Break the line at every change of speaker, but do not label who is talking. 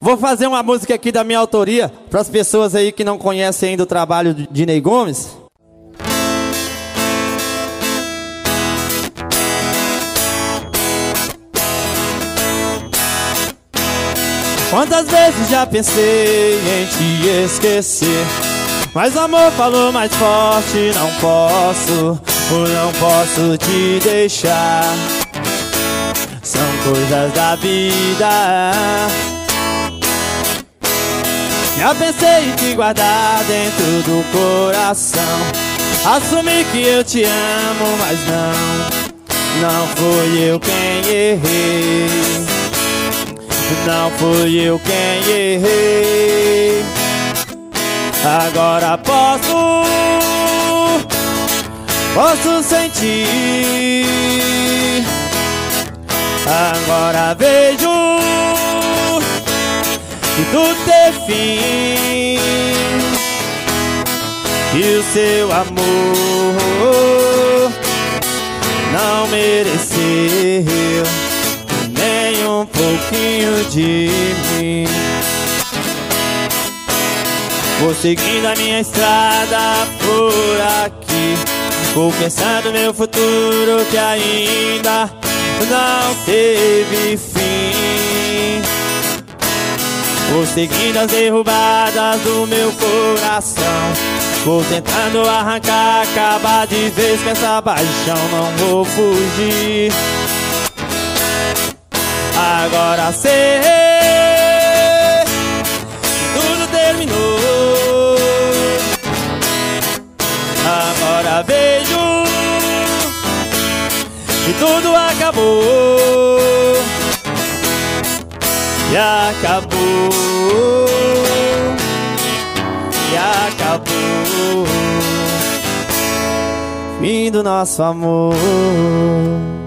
Vou fazer uma música aqui da minha autoria para as pessoas aí que não conhecem ainda o trabalho de Ney Gomes. Quantas vezes já pensei em te esquecer, mas o amor falou mais forte, não posso te deixar. São coisas da vida. Já pensei em te guardar dentro do coração, assumir que eu te amo, mas não fui eu quem errei. Não fui eu quem errei. Agora posso sentir. Agora vejo que tudo tem fim, e o seu amor não mereceu nem um pouquinho de mim. Vou seguindo a minha estrada por aqui, vou pensando no meu futuro que ainda não teve fim. Vou seguindo as derrubadas do meu coração, vou tentando arrancar, acabar de vez com essa paixão. Não vou fugir. Agora sei que tudo terminou. Agora vejo que tudo acabou. E acabou. E acabou. Fim do nosso amor.